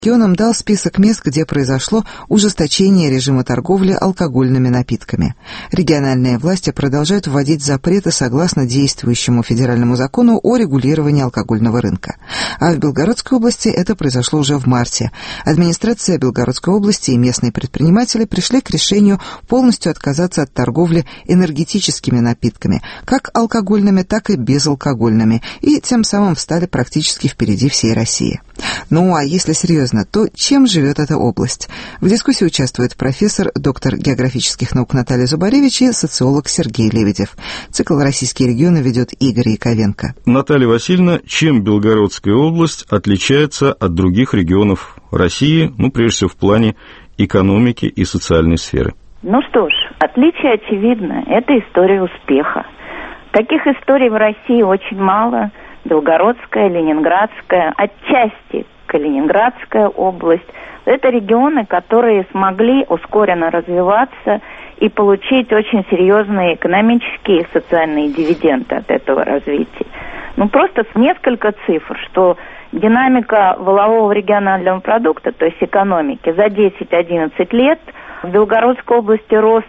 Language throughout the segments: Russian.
регионам дал список мест, где произошло ужесточение режима торговли алкогольными напитками. Региональные власти продолжают вводить запреты согласно действующему федеральному закону о регулировании алкогольного рынка. А в Белгородской области это произошло уже в марте. Администрация Белгородской области и местные предприниматели пришли к решению полностью отказаться от торговли энергетическими напитками, как алкогольными, так и безалкогольными, и тем самым встали практически впереди всей России. Ну а если серьезно, то чем живет эта область? В дискуссии участвует профессор, доктор географических наук Наталья Зубаревич и социолог Сергей Лебедев. Цикл «Российские регионы» ведет Игорь Яковенко. Наталья Васильевна, чем Белгородская область отличается от других регионов России, прежде всего в плане экономики и социальной сферы? Ну что ж, отличие очевидно. Это история успеха. Таких историй в России очень мало. Белгородская, Ленинградская, отчасти Калининградская область. Это регионы, которые смогли ускоренно развиваться и получить очень серьезные экономические и социальные дивиденды от этого развития. Просто несколько цифр, что динамика валового регионального продукта, то есть экономики, за 10-11 лет в Белгородской области рост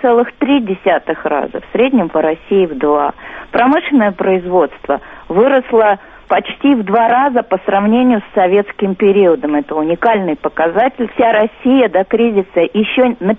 2,3 раза, в среднем по России в 2. Промышленное производство выросло почти в 2 раза по сравнению с советским периодом. Это уникальный показатель. Вся Россия до кризиса еще на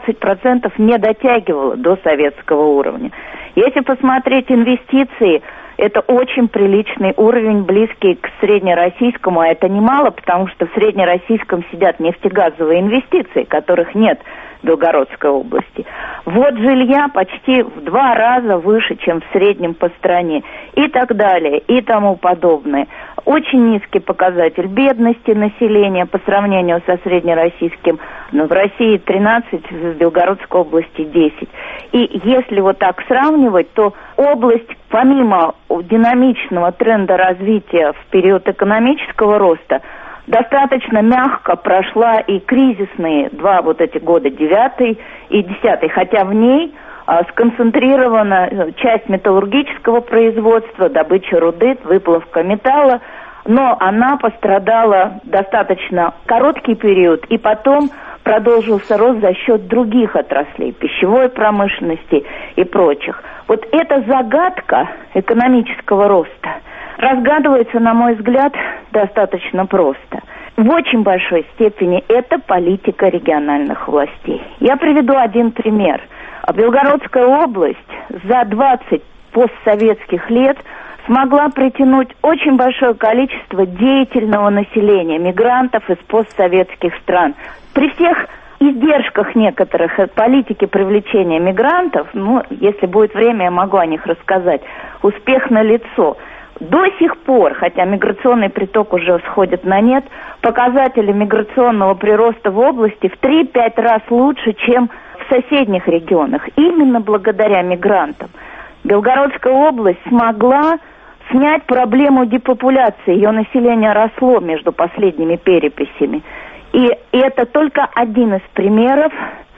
15% не дотягивала до советского уровня. Если посмотреть инвестиции, это очень приличный уровень, близкий к среднероссийскому, а это немало, потому что в среднероссийском сидят нефтегазовые инвестиции, которых нет в Белгородской области. Вот жилья почти в 2 раза выше, чем в среднем по стране, и так далее, и тому подобное. Очень низкий показатель бедности населения по сравнению со среднероссийским. В России 13, в Белгородской области 10. И если вот так сравнивать, то область, помимо динамичного тренда развития в период экономического роста, достаточно мягко прошла и кризисные 2 эти года, 9 и 10, хотя в ней сконцентрирована часть металлургического производства, добыча руды, выплавка металла, но она пострадала достаточно короткий период, и потом продолжился рост за счет других отраслей, пищевой промышленности и прочих. Вот эта загадка экономического роста разгадывается, на мой взгляд, достаточно просто. В очень большой степени это политика региональных властей. Я приведу один пример. Белгородская область за 20 постсоветских лет смогла притянуть очень большое количество деятельного населения, мигрантов из постсоветских стран. При всех издержках некоторых политики привлечения мигрантов, если будет время, я могу о них рассказать, успех налицо. До сих пор, хотя миграционный приток уже сходит на нет, показатели миграционного прироста в области в 3-5 раз лучше, чем в соседних регионах. Именно благодаря мигрантам. Белгородская область смогла снять проблему депопуляции. Ее население росло между последними переписями. И это только один из примеров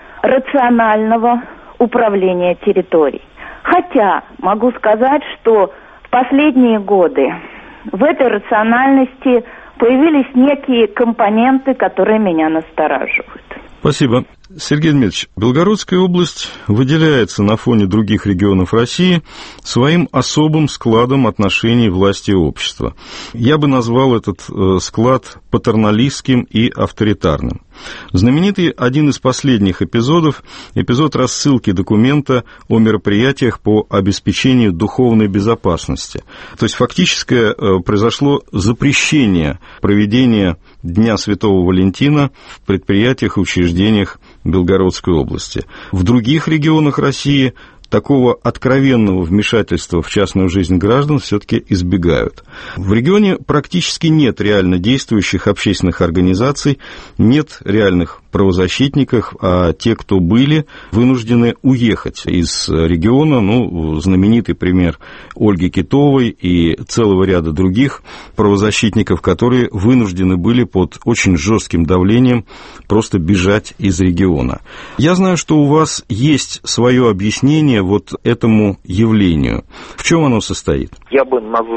рационального управления территорией. Хотя могу сказать, что в последние годы в этой рациональности появились некие компоненты, которые меня настораживают. Спасибо. Сергей Дмитриевич, Белгородская область выделяется на фоне других регионов России своим особым складом отношений власти и общества. Я бы назвал этот склад патерналистским и авторитарным. Знаменитый один из последних эпизодов, эпизод рассылки документа о мероприятиях по обеспечению духовной безопасности. То есть фактически произошло запрещение проведения Дня Святого Валентина в предприятиях и учреждениях Белгородской области. В других регионах России такого откровенного вмешательства в частную жизнь граждан все-таки избегают. В регионе практически нет реально действующих общественных организаций, нет реальных правозащитников, а те, кто были, вынуждены уехать из региона. Знаменитый пример Ольги Китовой и целого ряда других правозащитников, которые вынуждены были под очень жестким давлением просто бежать из региона. Я знаю, что у вас есть свое объяснение этому явлению. В чем оно состоит? Я бы назвал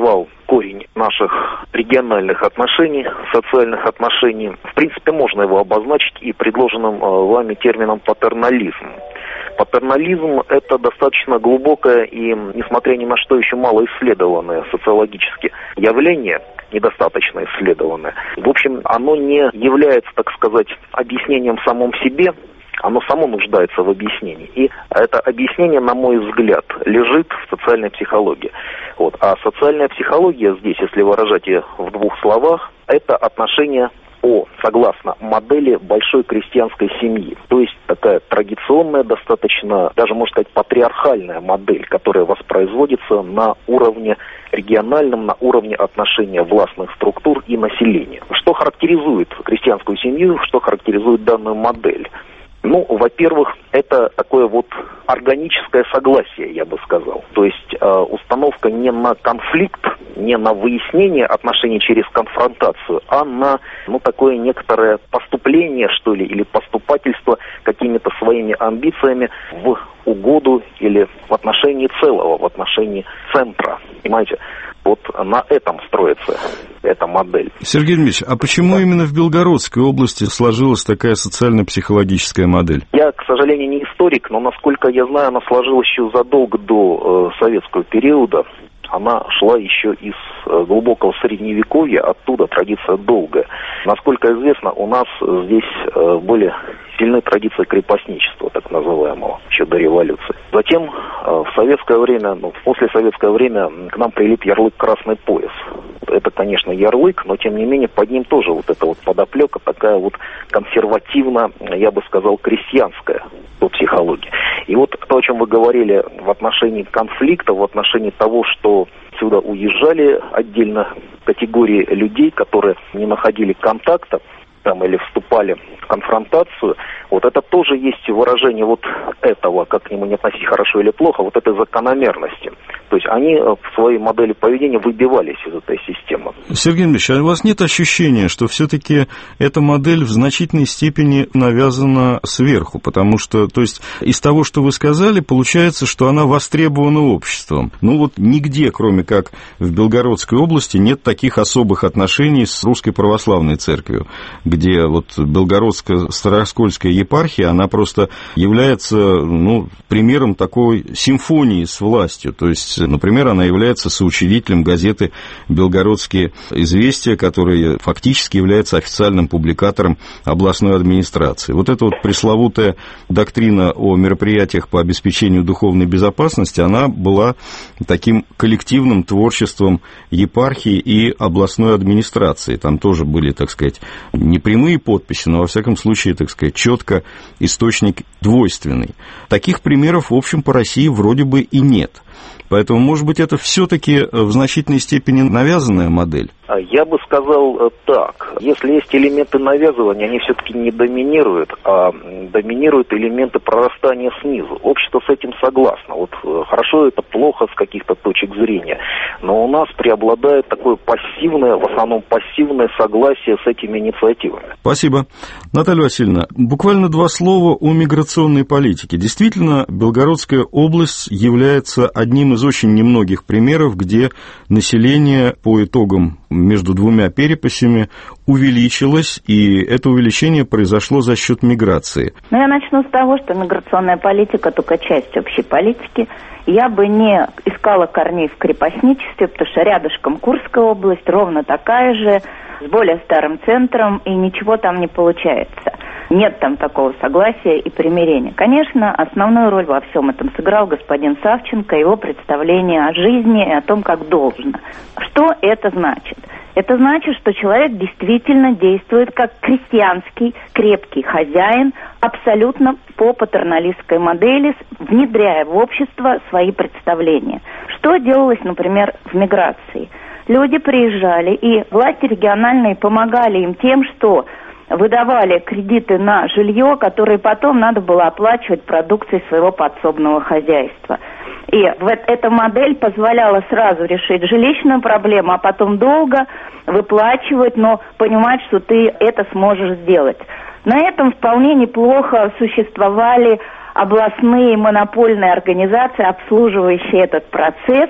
корень наших региональных отношений, социальных отношений. В принципе, можно его обозначить и предложенным вами термином патернализм. Патернализм – это достаточно глубокое и, несмотря ни на что, еще мало исследованное социологически явление, недостаточно исследованное. В общем, оно не является, так сказать, объяснением в самом себе, оно само нуждается в объяснении. И это объяснение, на мой взгляд, лежит в социальной психологии. Вот. А социальная психология здесь, если выражать ее в двух словах, это отношение согласно модели большой крестьянской семьи. То есть такая традиционная, достаточно, даже можно сказать, патриархальная модель, которая воспроизводится на уровне региональном, на уровне отношения властных структур и населения. Что характеризует крестьянскую семью, что характеризует данную модель? Ну, во-первых, это такое вот органическое согласие, я бы сказал. То есть установка не на конфликт, не на выяснение отношений через конфронтацию, а на, такое некоторое поступление, что ли, или поступательство какими-то своими амбициями в угоду или в отношении целого, в отношении центра. Понимаете? Вот на этом строится эта модель. Сергей Дмитриевич, а почему именно в Белгородской области сложилась такая социально-психологическая модель? Я, к сожалению, не историк, но, насколько я знаю, она сложилась еще задолго до советского периода. Она шла еще из глубокого средневековья, оттуда традиция долгая. Насколько известно, у нас здесь были сильны традиции крепостничества, так называемого, еще до революции. Затем в советское время, после советское время к нам прилип ярлык «Красный пояс». Это, конечно, ярлык, но, тем не менее, под ним тоже вот эта вот подоплека такая вот консервативно, я бы сказал, крестьянская по психологии. И вот то, о чем вы говорили в отношении конфликта, в отношении того, что сюда уезжали отдельно категории людей, которые не находили контакта там, или вступали в конфронтацию, вот это тоже есть выражение вот этого, как к нему не относить хорошо или плохо, вот этой закономерности. То есть они в своей модели поведения выбивались из этой системы. Сергей Ильич, а у вас нет ощущения, что все-таки эта модель в значительной степени навязана сверху? Потому что, то есть, из того, что вы сказали, получается, что она востребована обществом. Нигде, кроме как в Белгородской области, нет таких особых отношений с Русской Православной Церковью, где вот Белгородская Староскольская епархия, она просто является, примером такой симфонии с властью. То есть, например, она является соучредителем газеты «Белгородские известия», которая фактически является официальным публикатором областной администрации. Вот эта вот пресловутая доктрина о мероприятиях по обеспечению духовной безопасности, она была таким коллективным творчеством епархии и областной администрации. Там тоже были, так сказать, не прямые подписи, но, во всяком случае, так сказать, четко источник двойственный. Таких примеров, в общем, по России вроде бы и нет. Поэтому, может быть, это все-таки в значительной степени навязанная модель? Я бы сказал так. Если есть элементы навязывания, они все-таки не доминируют, а доминируют элементы прорастания снизу. Общество с этим согласно. Вот хорошо это, плохо с каких-то точек зрения. Но у нас преобладает такое пассивное, в основном пассивное согласие с этими инициативами. Спасибо. Наталья Васильевна, буквально два слова о миграционной политике. Действительно, Белгородская область является одним из очень немногих примеров, где население по итогам между двумя переписями увеличилось, и это увеличение произошло за счет миграции. Я начну с того, что миграционная политика только часть общей политики. Я бы не искала корней в крепостничестве, потому что рядышком Курская область, ровно такая же, с более старым центром, и ничего там не получается. Нет там такого согласия и примирения. Конечно, основную роль во всем этом сыграл господин Савченко, его представление о жизни и о том, как должно. Что это значит? Это значит, что человек действительно действует как крестьянский, крепкий хозяин, абсолютно по патерналистской модели, внедряя в общество свои представления. Что делалось, например, в миграции? Люди приезжали, и власти региональные помогали им тем, что выдавали кредиты на жилье, которые потом надо было оплачивать продукцией своего подсобного хозяйства. И эта модель позволяла сразу решить жилищную проблему, а потом долго выплачивать, но понимать, что ты это сможешь сделать. На этом вполне неплохо существовали областные монопольные организации, обслуживающие этот процесс.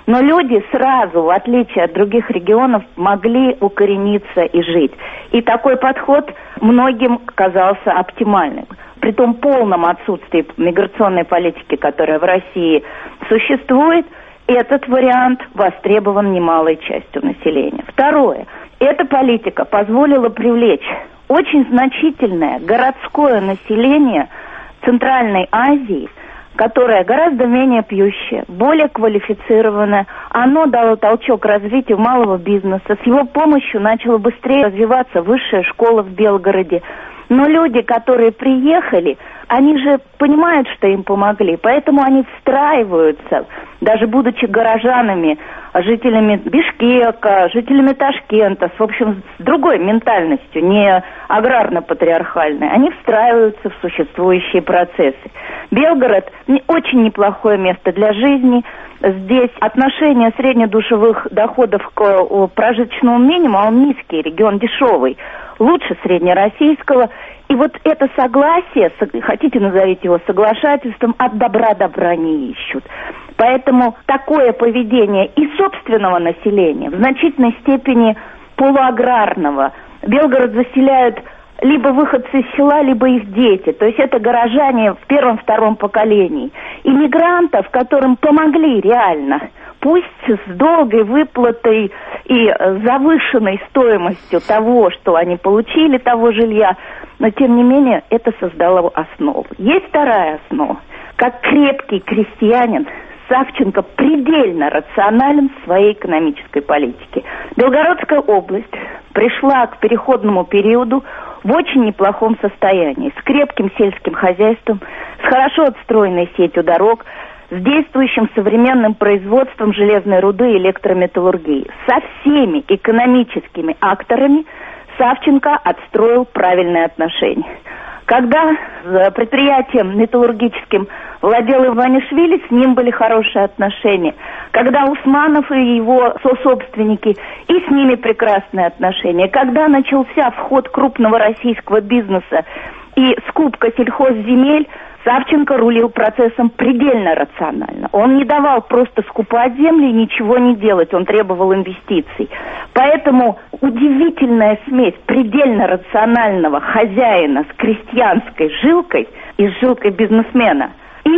Но люди сразу, в отличие от других регионов, могли укорениться и жить. И такой подход многим казался оптимальным. При том полном отсутствии миграционной политики, которая в России существует, этот вариант востребован немалой частью населения. Второе. Эта политика позволила привлечь очень значительное городское население Центральной Азии, которое гораздо менее пьющее, более квалифицированное. Оно дало толчок развитию малого бизнеса. С его помощью начала быстрее развиваться высшая школа в Белгороде. Но люди, которые приехали, они же понимают, что им помогли, поэтому они встраиваются, даже будучи горожанами, жителями Бишкека, жителями Ташкента, в общем, с другой ментальностью, не аграрно-патриархальной. Они встраиваются в существующие процессы. Белгород – очень неплохое место для жизни. Здесь отношение среднедушевых доходов к прожиточному минимуму, он низкий, регион дешевый, лучше среднероссийского. И вот это согласие, хотите назовите его соглашательством, от добра не ищут. Поэтому такое поведение и собственного населения, в значительной степени полуаграрного, Белгород заселяют либо выходцы из села, либо их дети. То есть это горожане в первом-втором поколении. Иммигрантов, которым помогли реально, пусть с долгой выплатой и завышенной стоимостью того, что они получили, того жилья, но тем не менее это создало основу. Есть вторая основа. Как крепкий крестьянин, Савченко предельно рационален в своей экономической политике. Белгородская область пришла к переходному периоду в очень неплохом состоянии, с крепким сельским хозяйством, с хорошо отстроенной сетью дорог, с действующим современным производством железной руды и электрометаллургии. Со всеми экономическими акторами Савченко отстроил правильные отношения. Когда предприятием металлургическим владел Иванишвили, с ним были хорошие отношения. Когда Усманов и его сособственники, и с ними прекрасные отношения. Когда начался вход крупного российского бизнеса и скупка сельхозземель, Савченко рулил процессом предельно рационально. Он не давал просто скупать земли и ничего не делать, он требовал инвестиций. Поэтому удивительная смесь предельно рационального хозяина с крестьянской жилкой и с жилкой бизнесмена.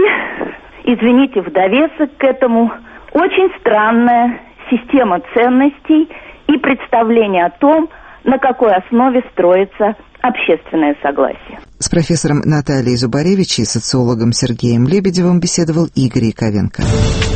И, извините, в довесок к этому очень странная система ценностей и представление о том, на какой основе строится общественное согласие. С профессором Натальей Зубаревич и социологом Сергеем Лебедевым беседовал Игорь Яковенко.